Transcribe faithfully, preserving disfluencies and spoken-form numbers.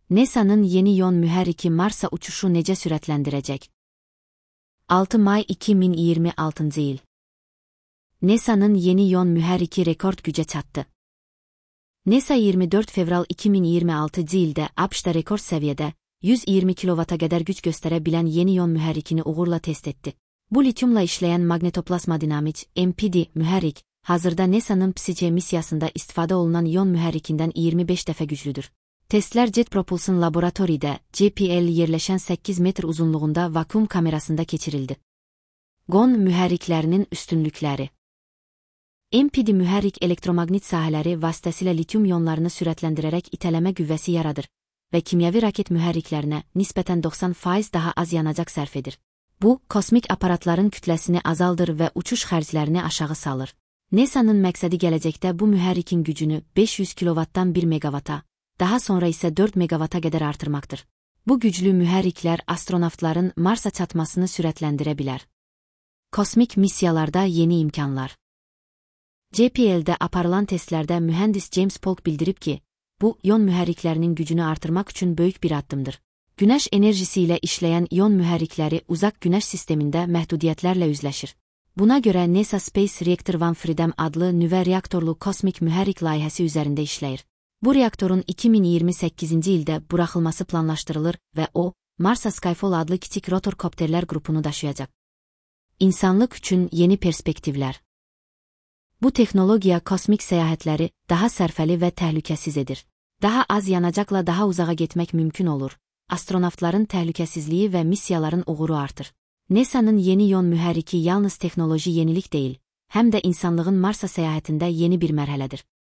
NASA'nın yeni yon mühərriki Mars'a uçuşu necə sürətləndirəcək? altı may iki min iyirmi altıncı il. NASA'nın yeni yon mühərriki rekord gücə çatdı. NASA iyirmi dörd fevral iki min iyirmi altıncı ildə ABŞ-da rekord səviyyədə yüz iyirmi kilovata qədər güc göstərə bilən yeni yon mühərrikini uğurla test etdi. Bu lityumla işləyən maqnetoplazma dinamik M P D mühərrik, hazırda NASA'nın Psyche missiyasında istifadə olunan yon mühərrikindən iyirmi beş dəfə güclüdür. Testlər Jet Propulsion laboratoriyada J P L yerləşən səkkiz metr uzunluğunda vakuum kamerasında keçirildi. Gon mühərriklərinin üstünlükləri. M P D mühərrik elektromaqnit sahələri vasitəsilə lityum ionlarını sürətləndirərək itələmə qüvvəsi yaradır və kimyəvi raket mühərriklərinə nisbətən doxsan faiz daha az yanacaq sərf edir. Bu, kosmik aparatların kütləsini azaldır və uçuş xərclərini aşağı salır. NASA'nın məqsədi gələcəkdə bu mühərrikin gücünü beş yüz kilovatdan bir megavata, daha sonra isə dörd megavata qədər artırmaqdır. Bu güclü mühərriklər astronavtların Mars'a çatmasını sürətləndirə bilər. Kosmik missiyalarda yeni imkanlar. J P L'də aparılan testlərdə mühəndis James Polk bildirib ki, bu, yon mühərriklərinin gücünü artırmaq üçün böyük bir addımdır. Günəş enerjisi ilə işləyən yon mühərrikləri uzaq günəş sistemində məhdudiyyətlərlə üzləşir. Buna görə NASA Space Reactor One Freedom adlı nüvə reaktorlu kosmik mühərrik layihəsi üzərində işləyir. Bu reaktorun iki min iyirmi səkkizinci ildə buraxılması planlaşdırılır və o, Mars'a Skyfall adlı kiçik rotor kopterlər qrupunu daşıyacaq. İnsanlıq üçün yeni perspektivlər. Bu texnologiya kosmik səyahətləri daha sərfəli və təhlükəsiz edir. Daha az yanacaqla daha uzağa getmək mümkün olur. Astronavtların təhlükəsizliyi və missiyaların uğuru artır. NASA'nın yeni yon mühərriki yalnız texnoloji yenilik deyil, həm də insanlığın Mars'a səyahətində yeni bir mərhələdir.